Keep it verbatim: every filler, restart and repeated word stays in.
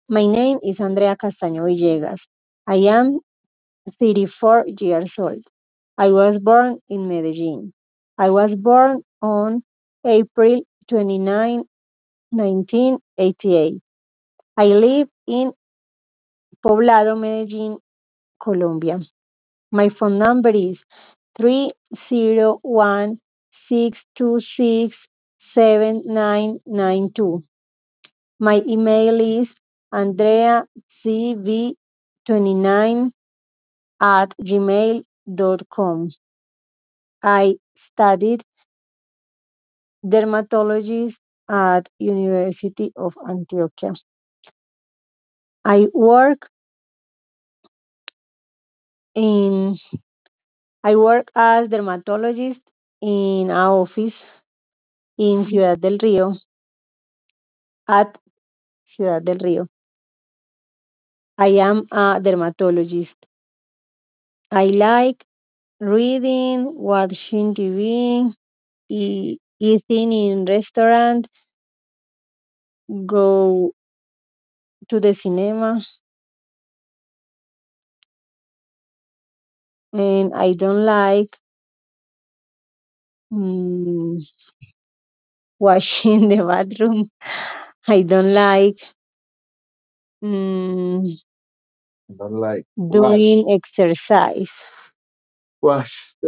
My name is Andrea Castaño Villegas. I am thirty-four years old. I was born in Medellin. I was born on April twenty-ninth, nineteen eighty-eight. I live in Poblado, Medellin, Colombia. My phone number is three zero one six two six seven nine nine two. My email is andreacv29 at gmail dot com. I studied dermatologist at University of Antioquia. I work in I work as dermatologist in a office in Ciudad del Río at Ciudad del Río. I am a dermatologist. I like reading, watching T V, e- eating in restaurant, go to the cinema, and I don't like mm, washing the bathroom. I don't like mm, Don't like wash. doing exercise. Wash.